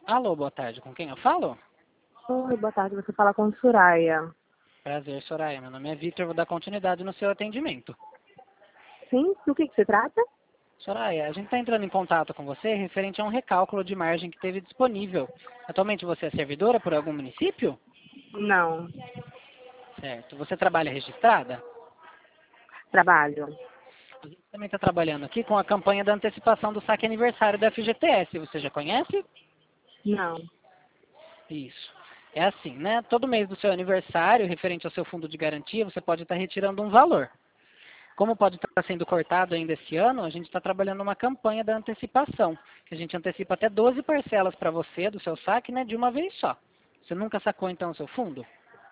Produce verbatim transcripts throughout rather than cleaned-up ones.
Alô, boa tarde. Com quem eu falo? Oi, boa tarde. Você fala com Soraya. Prazer, Soraya. Meu nome é Victor. Vou dar continuidade no seu atendimento. Sim? Do que, que se trata? Soraya, a gente está entrando em contato com você referente a um recálculo de margem que teve disponível. Atualmente você é servidora por algum município? Não. Certo. Você trabalha registrada? Trabalho. A gente também está trabalhando aqui com a campanha da antecipação do saque aniversário da F G T S. Você já conhece? Não. Isso. É assim, né? Todo mês do seu aniversário, referente ao seu fundo de garantia, você pode estar retirando um valor. Como pode estar sendo cortado ainda esse ano, a gente está trabalhando uma campanha da antecipação, que a gente antecipa até doze parcelas para você do seu saque, né, de uma vez só. Você nunca sacou então o seu fundo?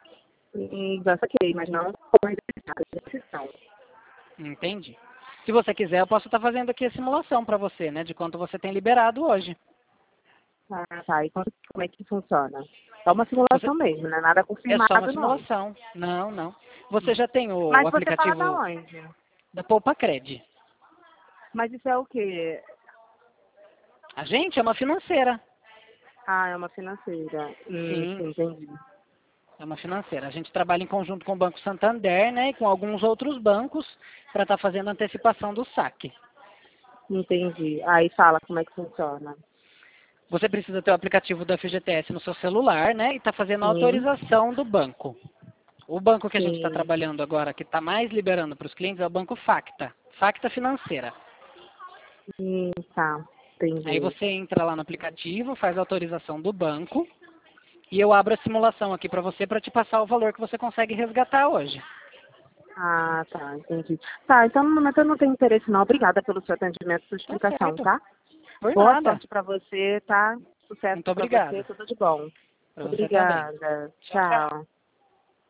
E já saquei, mas não foi decisão. Entende? Se você quiser, eu posso estar fazendo aqui a simulação para você, né, de quanto você tem liberado hoje. Ah, tá. E como, como é que funciona? Só uma Você... simulação mesmo, não é nada É só uma confirmado, não. simulação. Não, não. Você já tem o, o Mas você fala da aplicativo onde? da Poupa Cred. Mas isso é o quê? A gente é uma financeira. Ah, é uma financeira. Hum, Sim, sim, entendi. é uma financeira. A gente trabalha em conjunto com o Banco Santander, né, e com alguns outros bancos para estar fazendo a antecipação do saque. Entendi. Aí fala como é que funciona. Você precisa ter o aplicativo do F G T S no seu celular, né, e está fazendo a Sim, autorização do banco. O banco que a gente está sim. trabalhando agora, que está mais liberando para os clientes, é o Banco Facta. Facta Financeira. Hum, tá. Aí Entendi. você entra lá no aplicativo, faz a autorização do banco, e eu abro a simulação aqui para você para te passar o valor que você consegue resgatar hoje. Ah, tá, entendi. Tá, então no momento eu não tenho interesse não. Obrigada pelo seu atendimento, sua Tá explicação, certo. tá? Por Boa nada. sorte pra você, tá? Sucesso Muito pra você, obrigado. tudo de bom. Para você também. Obrigada. Tchau, tchau. Tchau.